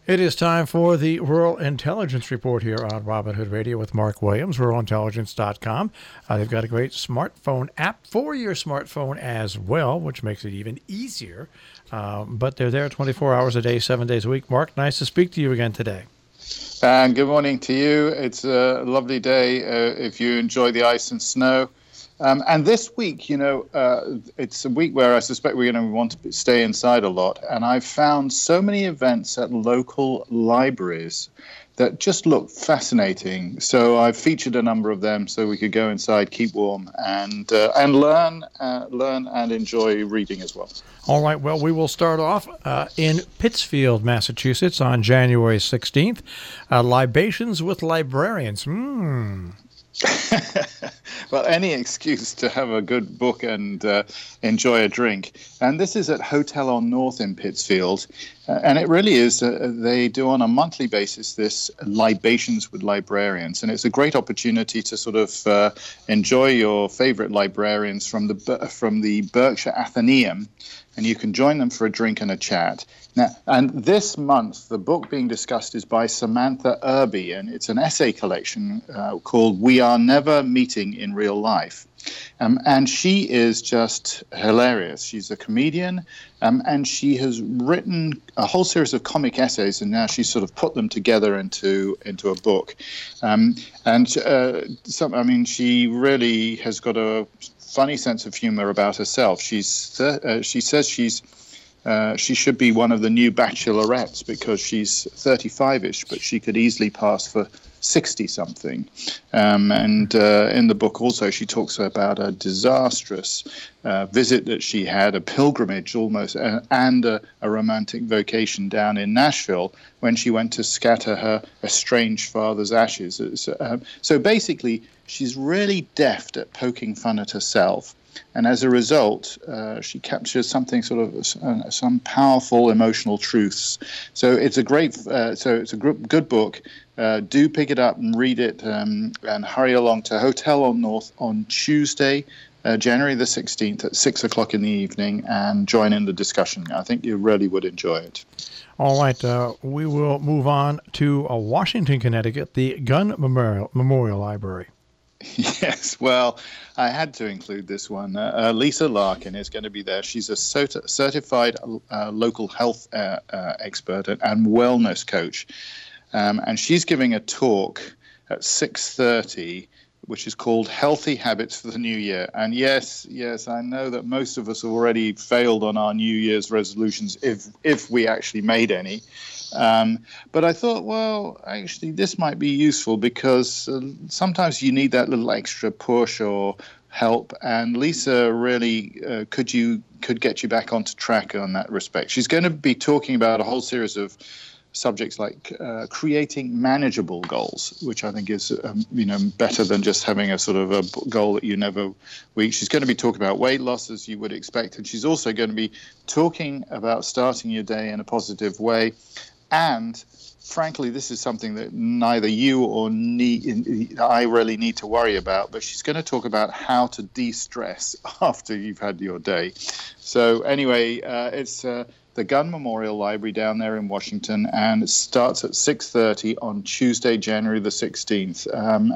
It is time for the Rural Intelligence Report here on Robin Hood Radio with Mark Williams, ruralintelligence.com. They've got a great smartphone app for your smartphone as well, which makes it even easier. But they're there 24 hours a day, 7 days a week. Mark, nice to speak to you again today. And good morning to you. It's a lovely day if you enjoy the ice and snow. And this week, it's a week where I suspect we're going to want to stay inside a lot. And I've found so many events at local libraries that just look fascinating. So I've featured a number of them so we could go inside, keep warm, and learn and enjoy reading as well. All right. Well, we will start off in Pittsfield, Massachusetts on January 16th. Libations with Librarians. Well, any excuse to have a good book and enjoy a drink. And this is at Hotel on North in Pittsfield. And it really is, they do on a monthly basis this Libations with Librarians. And it's a great opportunity to sort of enjoy your favorite librarians from the Berkshire Athenaeum. And you can join them for a drink and a chat. Now, and this month, the book being discussed is by Samantha Irby, and it's an essay collection called We Are Never Meeting in Real Life. And she is just hilarious. She's a comedian, and she has written a whole series of comic essays, and now she's sort of put them together into a book. She really has got a funny sense of humor about herself. She says she should be one of the new bachelorettes because she's 35-ish, but she could easily pass for 60-something. In the book also she talks about a disastrous visit that she had, a pilgrimage almost, and a romantic vocation down in Nashville when she went to scatter her estranged father's ashes. So basically, she's really deft at poking fun at herself. And as a result, she captures something sort of some powerful emotional truths. So it's a good book. Do pick it up and read it, and hurry along to Hotel on North on Tuesday, January the 16th at 6 o'clock in the evening, and join in the discussion. I think you really would enjoy it. All right, we will move on to Washington, Connecticut, the Gun Memorial Library. Yes, well, I had to include this one. Lisa Larkin is going to be there. She's a certified local health expert and wellness coach. And she's giving a talk at 6:30, which is called Healthy Habits for the New Year. And yes, I know that most of us have already failed on our New Year's resolutions, if we actually made any. But I thought, well, actually, this might be useful because sometimes you need that little extra push or help. And Lisa really could get you back onto track on that respect. She's going to be talking about a whole series of subjects like creating manageable goals, which I think is better than just having a sort of a goal that you never reach. She's going to be talking about weight loss, as you would expect, and she's also going to be talking about starting your day in a positive way. And frankly, this is something that neither you or I really need to worry about, but she's going to talk about how to de-stress after you've had your day. So anyway, it's the Gun Memorial Library down there in Washington, and it starts at 6:30 on Tuesday, January the 16th.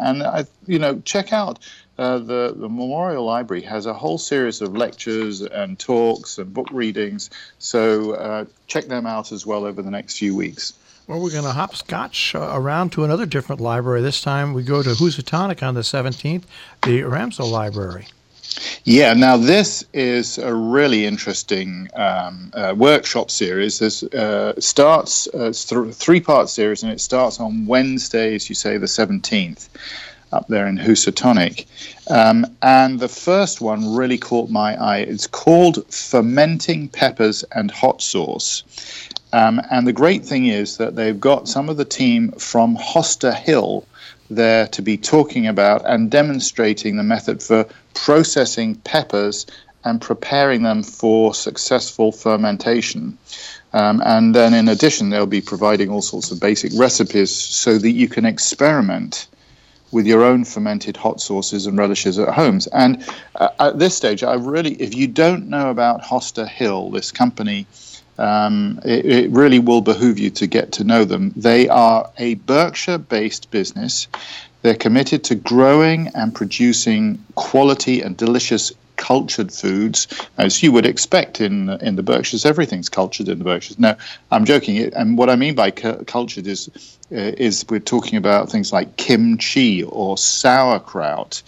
Check out the Memorial Library has a whole series of lectures and talks and book readings, so check them out as well over the next few weeks. Well, we're going to hopscotch around to another different library. This time we go to Housatonic on the 17th, the Ramsell Library. Yeah, now this is a really interesting workshop series. This starts, it's a three-part series, and it starts on Wednesday, as you say, the 17th, up there in Housatonic. And the first one really caught my eye. It's called Fermenting Peppers and Hot Sauce. And the great thing is that they've got some of the team from Hoster Hill there to be talking about and demonstrating the method for processing peppers and preparing them for successful fermentation. And then in addition, they'll be providing all sorts of basic recipes so that you can experiment with your own fermented hot sauces and relishes at homes. And at this stage, if you don't know about Hoster Hill, this company It really will behoove you to get to know them. They are a Berkshire-based business. They're committed to growing and producing quality and delicious cultured foods, as you would expect in the Berkshires. Everything's cultured in the Berkshires. No, I'm joking. And what I mean by cultured is we're talking about things like kimchi or sauerkraut,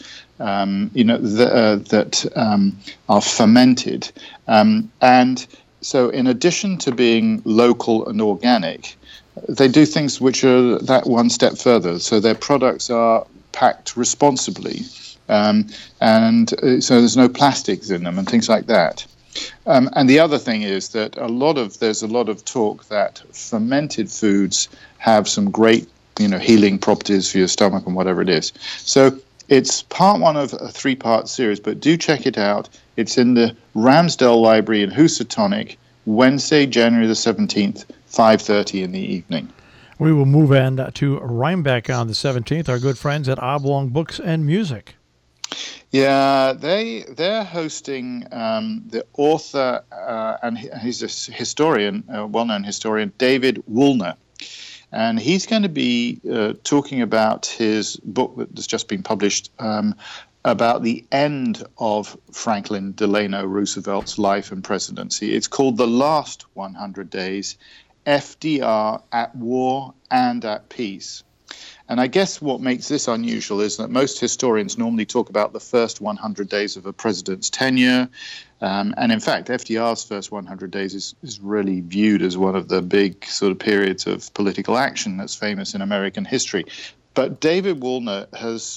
that are fermented. And so in addition to being local and organic, they do things which are that one step further. So their products are packed responsibly. And so there's no plastics in them and things like that. And the other thing is that there's a lot of talk that fermented foods have some great, healing properties for your stomach and whatever it is. So it's part one of a 3-part series, but do check it out. It's in the Ramsdale Library in Housatonic, Wednesday, January the 17th, 5:30 in the evening. We will move on to Rhinebeck on the 17th. Our good friends at Oblong Books and Music. Yeah, they're hosting the author and he's a historian, a well-known historian, David Woolner. And he's going to be talking about his book that has just been published about the end of Franklin Delano Roosevelt's life and presidency. It's called The Last 100 Days, FDR at War and at Peace. And I guess what makes this unusual is that most historians normally talk about the first 100 days of a president's tenure. And in fact, FDR's first 100 days is really viewed as one of the big sort of periods of political action that's famous in American history. But David Woolner has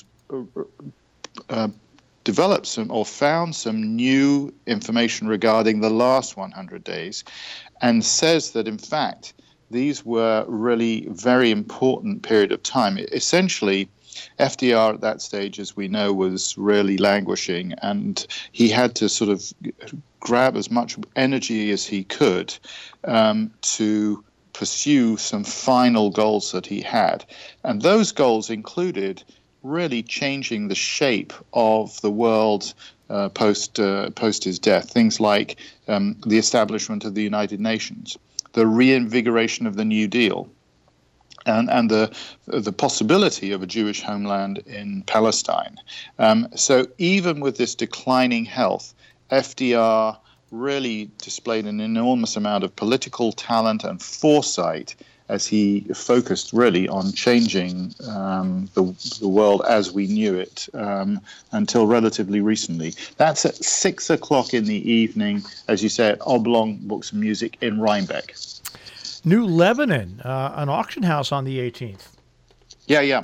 developed found some new information regarding the last 100 days and says that, in fact, these were really very important period of time. Essentially, FDR at that stage, as we know, was really languishing, and he had to sort of grab as much energy as he could to pursue some final goals that he had. And those goals included really changing the shape of the world post his death. Things like the establishment of the United Nations, the reinvigoration of the New Deal, and the possibility of a Jewish homeland in Palestine. So even with this declining health, FDR really displayed an enormous amount of political talent and foresight as he focused really on changing the world as we knew it until relatively recently. That's at 6 o'clock in the evening, as you say, at Oblong Books and Music in Rhinebeck. New Lebanon, an auction house on the 18th. Yeah.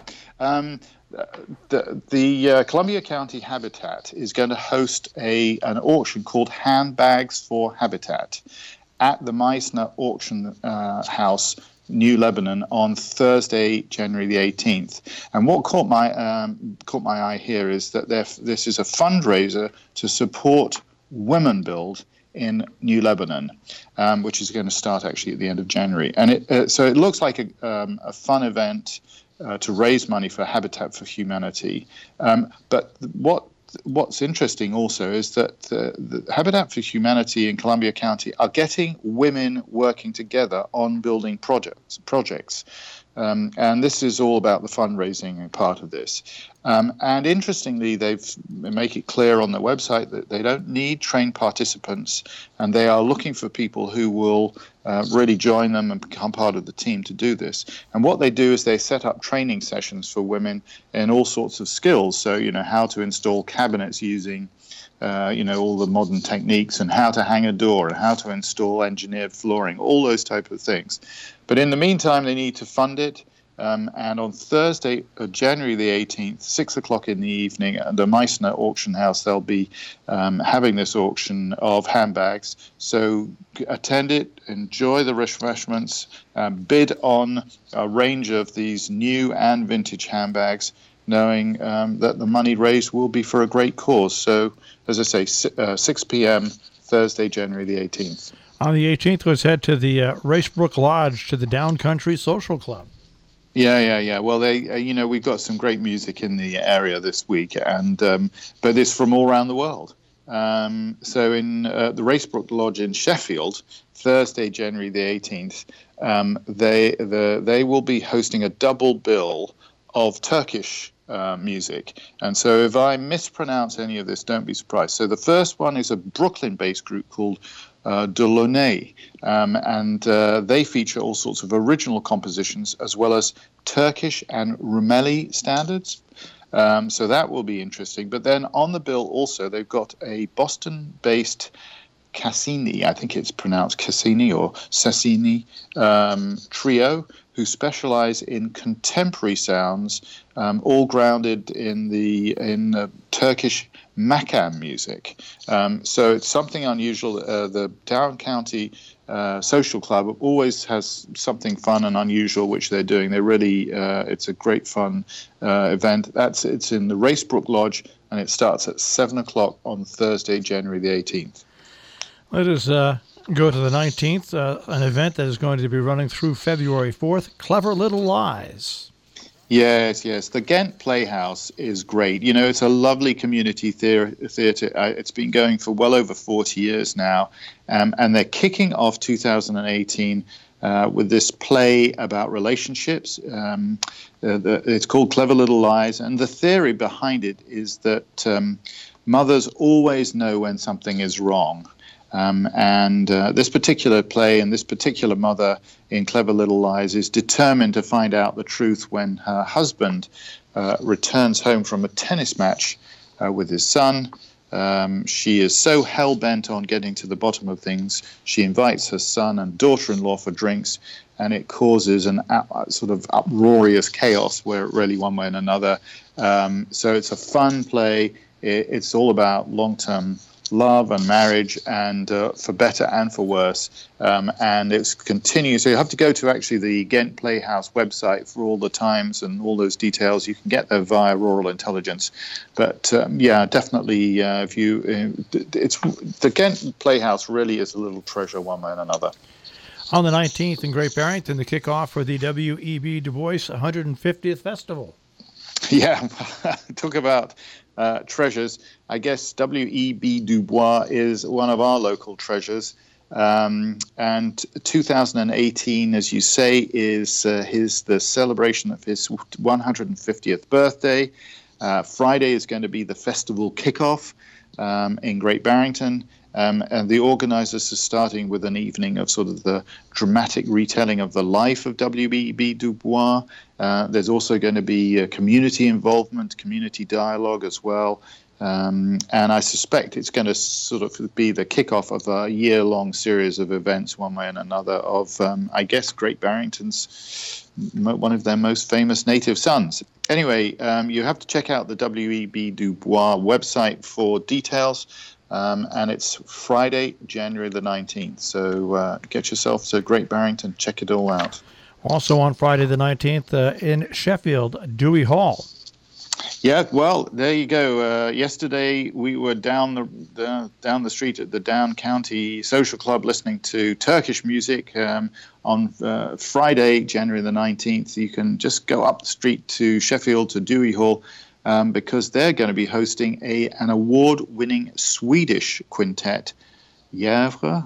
The Columbia County Habitat is going to host an auction called Handbags for Habitat at the Meissner Auction House, New Lebanon, on Thursday, January the 18th. And what caught my eye here is that this is a fundraiser to support Women Build in New Lebanon, which is going to start actually at the end of January. And so it looks like a fun event to raise money for Habitat for Humanity. But what's interesting also is that the Habitat for Humanity in Columbia County are getting women working together on building projects. And this is all about the fundraising part of this. And interestingly, they make it clear on their website that they don't need trained participants, and they are looking for people who will really join them and become part of the team to do this. And what they do is they set up training sessions for women in all sorts of skills. So, how to install cabinets using all the modern techniques, and how to hang a door, and how to install engineered flooring, all those type of things. But in the meantime, they need to fund it. And on Thursday, January the 18th, 6 o'clock in the evening, at the Meissner Auction House, they'll be having this auction of handbags. So attend it, enjoy the refreshments, bid on a range of these new and vintage handbags, knowing that the money raised will be for a great cause. So, as I say, 6 p.m., Thursday, January the 18th. On the 18th, let's head to the Racebrook Lodge, to the Downcountry Social Club. Yeah. Well, we've got some great music in the area this week, but it's from all around the world. So in the Racebrook Lodge in Sheffield, Thursday, January the 18th, they will be hosting a double bill of Turkish music. And so if I mispronounce any of this, don't be surprised. So the first one is a Brooklyn-based group called Dolunay, and they feature all sorts of original compositions as well as Turkish and Rumeli standards. So that will be interesting. But then on the bill also, they've got a Boston-based Cassini, I think it's pronounced Cassini or Sassini, trio, who specialize in contemporary sounds, all grounded in the Turkish makam music. So it's something unusual. The Down County Social Club always has something fun and unusual which they're doing. They really, it's a great fun event. It's in the Racebrook Lodge, and it starts at 7:00 on Thursday, January the 18th. Let us go to the 19th, an event that is going to be running through February 4th, Clever Little Lies. Yes. The Ghent Playhouse is great. You know, it's a lovely community theatre. It's been going for well over 40 years now, and they're kicking off 2018 with this play about relationships. It's called Clever Little Lies, and the theory behind it is that mothers always know when something is wrong. And this particular play and this particular mother in Clever Little Lies is determined to find out the truth when her husband returns home from a tennis match with his son. She is so hell-bent on getting to the bottom of things, she invites her son and daughter-in-law for drinks, and it causes an sort of uproarious chaos where really one way and another. So it's a fun play. It's all about long-term love and marriage, and for better and for worse, and it's continuing. So you have to go to actually the Ghent Playhouse website for all the times and all those details. You can get there via Rural Intelligence, but yeah, definitely, if you, it's the Ghent Playhouse really is a little treasure one way and another. On the 19th in Great Barrington, the kickoff for the W.E.B. Du Bois 150th Festival. Yeah, talk about treasures. I guess W.E.B. Du Bois is one of our local treasures. And 2018, as you say, is the celebration of his 150th birthday. Friday is going to be the festival kickoff in Great Barrington. And the organizers are starting with an evening of sort of the dramatic retelling of the life of W.E.B. Du Bois. There's also going to be community involvement, community dialogue as well. And I suspect it's going to sort of be the kickoff of a year-long series of events, one way and another, of, I guess, Great Barrington's, one of their most famous native sons. Anyway, you have to check out the W.E.B. Du Bois website for details. And it's Friday, January the 19th. So get yourself to Great Barrington, check it all out. Also on Friday the 19th in Sheffield, Dewey Hall. Yeah, well, there you go. Yesterday we were down the street at the Down County Social Club listening to Turkish music. On Friday, January the 19th, you can just go up the street to Sheffield to Dewey Hall. Because they're going to be hosting an award-winning Swedish quintet, Gävle.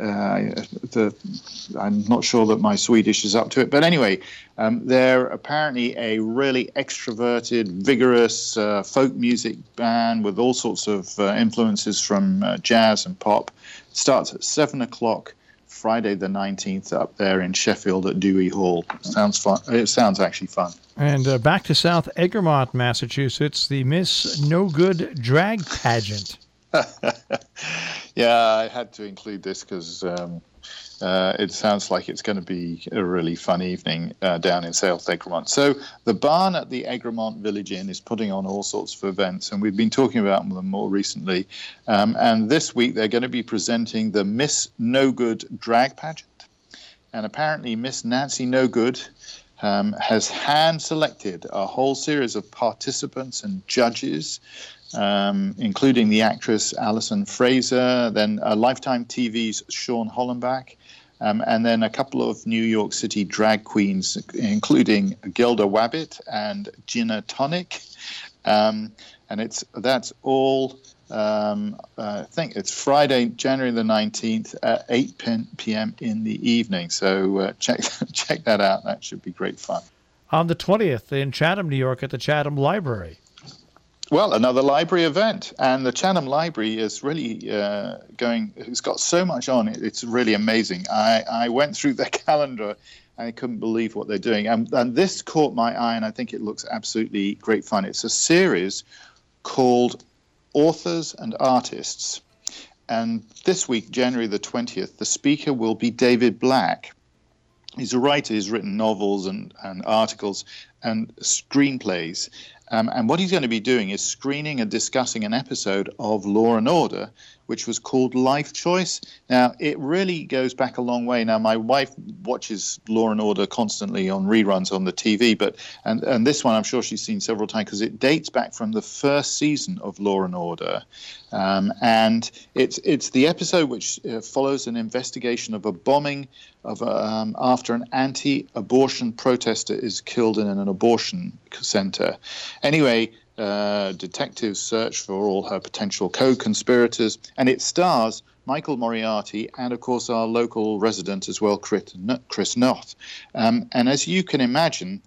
I'm not sure that my Swedish is up to it, but anyway, they're apparently a really extroverted, vigorous folk music band with all sorts of influences from jazz and pop. It starts at 7:00. Friday the 19th up there in Sheffield at Dewey Hall. Sounds fun. It sounds actually fun. And back to South Egremont, Massachusetts, the Miss No Good Drag Pageant. Yeah, I had to include this because it sounds like it's going to be a really fun evening down in South Egremont. So the barn at the Egremont Village Inn is putting on all sorts of events, and we've been talking about them more recently. And this week they're going to be presenting the Miss No Good Drag Pageant. And apparently Miss Nancy No Good has hand-selected a whole series of participants and judges, including the actress Alison Fraser, then Lifetime TV's Sean Hollenbach, and then a couple of New York City drag queens, including Gilda Wabbit and Gina Tonic. And that's all I think it's Friday, January the 19th at 8 p.m. in the evening. So check that out. That should be great fun. On the 20th in Chatham, New York at the Chatham Library. Well, another library event, and the Chatham Library is really it's got so much on it. It's really amazing. I went through their calendar. I couldn't believe what they're doing. And this caught my eye, and I think it looks absolutely great fun. It's a series called Authors and Artists. And this week, January the 20th, the speaker will be David Black. He's a writer. He's written novels and articles and screenplays. And what he's going to be doing is screening and discussing an episode of Law and Order, which was called Life Choice. Now, it really goes back a long way. Now, my wife watches Law and Order constantly on reruns on the TV, and this one I'm sure she's seen several times because it dates back from the first season of Law and Order. And it's the episode which follows an investigation of a bombing of after an anti-abortion protester is killed in an abortion center. Anyway, detectives search for all her potential co-conspirators, and it stars Michael Moriarty and, of course, our local resident as well, Chris Noth. And as you can imagine,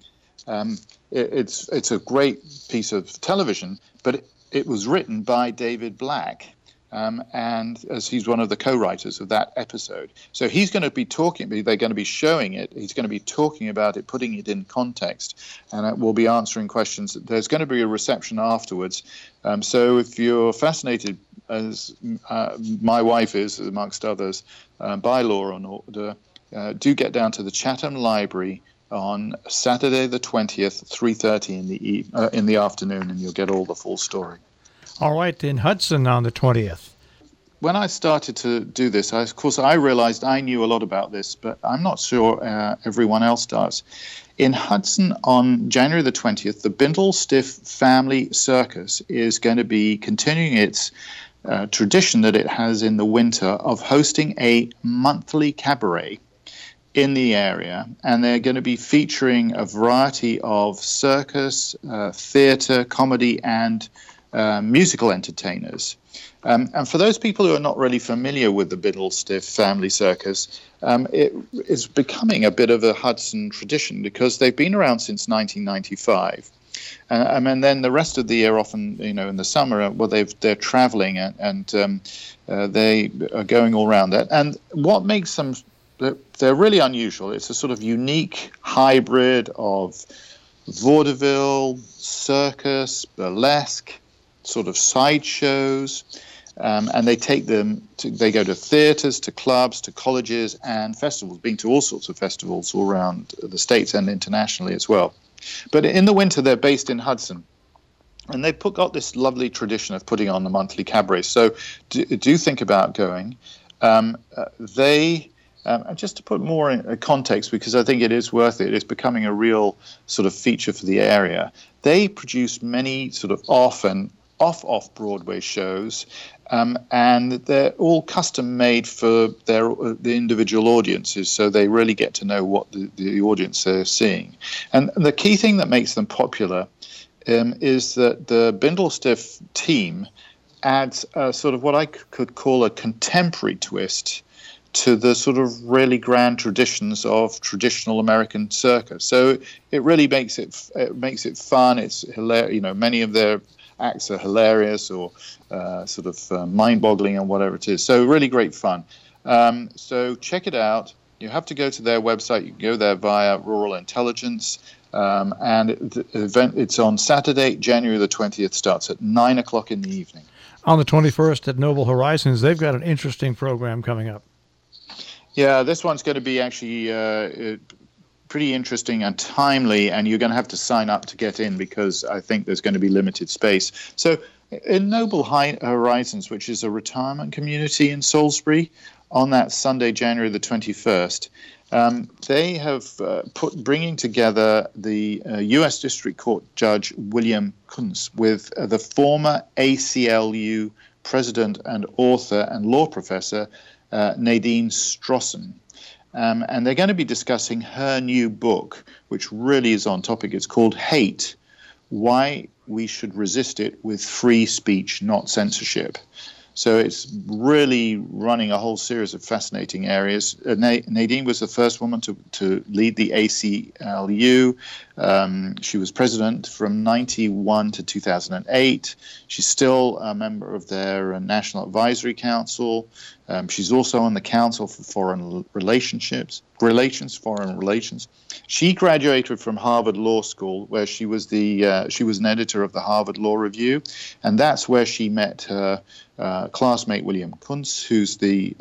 it's a great piece of television, but it was written by David Black. And as he's one of the co-writers of that episode. So he's going to be they're going to be showing it, he's going to be talking about it, putting it in context, and we'll be answering questions. There's going to be a reception afterwards. So if you're fascinated, as my wife is, amongst others, by Law and Order, do get down to the Chatham Library on Saturday the 20th, 3:30 in the afternoon, and you'll get all the full story. All right, in Hudson on the 20th. When I started to do this, of course, I realized I knew a lot about this, but I'm not sure everyone else does. In Hudson on January the 20th, the Bindlestiff Family Circus is going to be continuing its tradition that it has in the winter of hosting a monthly cabaret in the area, and they're going to be featuring a variety of circus, theater, comedy, and musical entertainers. And for those people who are not really familiar with the Bindlestiff Family Circus, it is becoming a bit of a Hudson tradition because they've been around since 1995. And then the rest of the year, often, in the summer, well, they're traveling and they are going all around that. And what makes them, they're really unusual. It's a sort of unique hybrid of vaudeville, circus, burlesque, sort of sideshows, and they go to theaters, to clubs, to colleges and festivals, been to all sorts of festivals all around the States and internationally as well. But in the winter, they're based in Hudson, and they've got this lovely tradition of putting on the monthly cabaret. So do think about going. Just to put more in context, because I think it is worth it, it's becoming a real sort of feature for the area. They produce many sort of off Broadway shows, and they're all custom made for the individual audiences, so they really get to know what the audience they're seeing. And the key thing that makes them popular is that the Bindlestiff team adds sort of what I could call a contemporary twist to the sort of really grand traditions of traditional American circus. So it really makes it fun. It's hilarious. Many of their acts are hilarious or sort of mind-boggling and whatever it is. So really great fun. So check it out. You have to go to their website. You can go there via Rural Intelligence. And the event, it's on Saturday, January the 20th, starts at 9 o'clock in the evening. On the 21st at Noble Horizons, they've got an interesting program coming up. Yeah, this one's going to be actually pretty interesting and timely, and you're going to have to sign up to get in because I think there's going to be limited space. So in Noble Horizons, which is a retirement community in Salisbury, on that Sunday, January the 21st, they have bringing together the U.S. District Court Judge William Kuntz with the former ACLU president and author and law professor Nadine Strossen. And they're going to be discussing her new book, which really is on topic. It's called Hate, why we should resist it with free speech, not censorship. So it's really running a whole series of fascinating areas. Nadine was the first woman to lead the ACLU. She was president from 1991 to 2008. She's still a member of their National Advisory Council. She's also on the Council for Foreign Relations. She graduated from Harvard Law School, where she was an editor of the Harvard Law Review, and that's where she met her classmate William Kuntz, who's the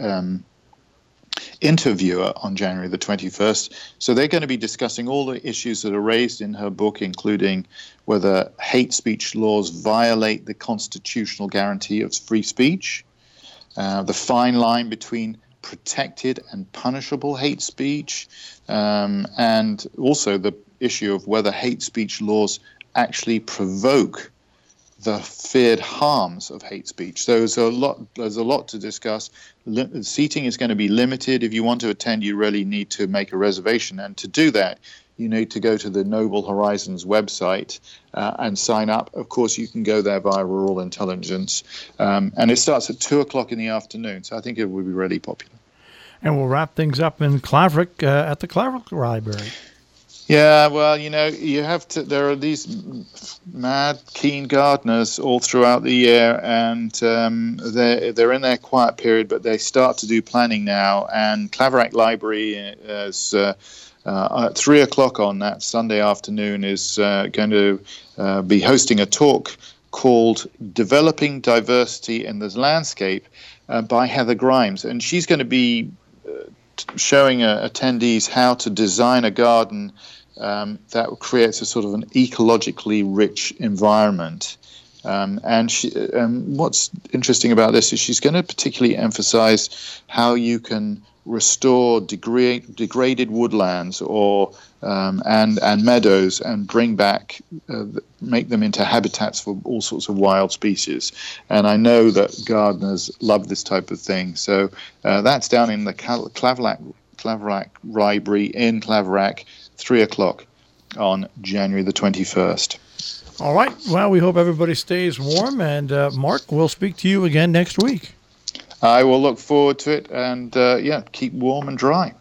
interviewer on January the 21st. So they're going to be discussing all the issues that are raised in her book, including whether hate speech laws violate the constitutional guarantee of free speech, the fine line between protected and punishable hate speech, and also the issue of whether hate speech laws actually provoke the feared harms of hate speech. So there's a lot to discuss. Seating is going to be limited. If you want to attend, you really need to make a reservation. And to do that, you need to go to the Noble Horizons website and sign up. Of course, you can go there via Rural Intelligence. And it starts at 2 o'clock in the afternoon. So I think it will be really popular. And we'll wrap things up in Claverack at the Claverack Library. Yeah, well, you have to. There are these mad, keen gardeners all throughout the year, and they're in their quiet period, but they start to do planning now. And Claverack Library is at 3 o'clock on that Sunday afternoon is going to be hosting a talk called "Developing Diversity in the Landscape" by Heather Grimes, and she's going to be showing attendees how to design a garden that creates a sort of an ecologically rich environment. And what's interesting about this is she's going to particularly emphasize how you can restore degraded woodlands or and meadows and bring back, make them into habitats for all sorts of wild species. And I know that gardeners love this type of thing. So that's down in the Claverack Library in Claverack, 3 o'clock on January the 21st. All right. Well, we hope everybody stays warm. And Mark, we'll speak to you again next week. I will look forward to it. And keep warm and dry.